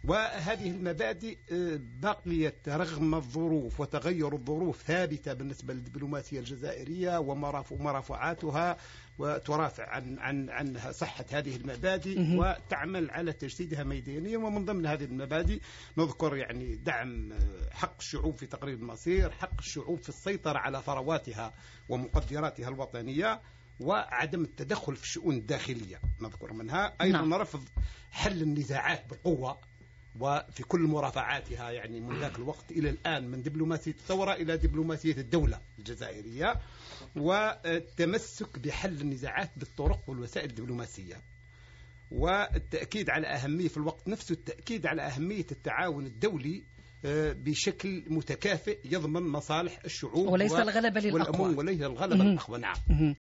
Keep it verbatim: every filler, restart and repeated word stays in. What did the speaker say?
وهذه المبادئ بقيت رغم الظروف وتغير الظروف ثابتة بالنسبة للدبلوماسية الجزائرية ومرافعاتها، وترافع عن عن عن صحة هذه المبادئ وتعمل على تجسيدها ميدانيا. ومن ضمن هذه المبادئ نذكر يعني دعم حق الشعوب في تقرير المصير، حق الشعوب في السيطرة على ثرواتها ومقدراتها الوطنية، وعدم التدخل في الشؤون الداخلية نذكر منها. أيضا نعم. رفض حل النزاعات بالقوة وفي كل مرافعاتها يعني من ذاك الوقت إلى الآن، من دبلوماسية الثورة إلى دبلوماسية الدولة الجزائرية، والتمسك بحل النزاعات بالطرق والوسائل الدبلوماسية، والتأكيد على أهمية في الوقت نفسه التأكيد على أهمية التعاون الدولي بشكل متكافئ يضمن مصالح الشعوب وليس الغلبة للأقوى وليس الغلبة للأقوى. نعم.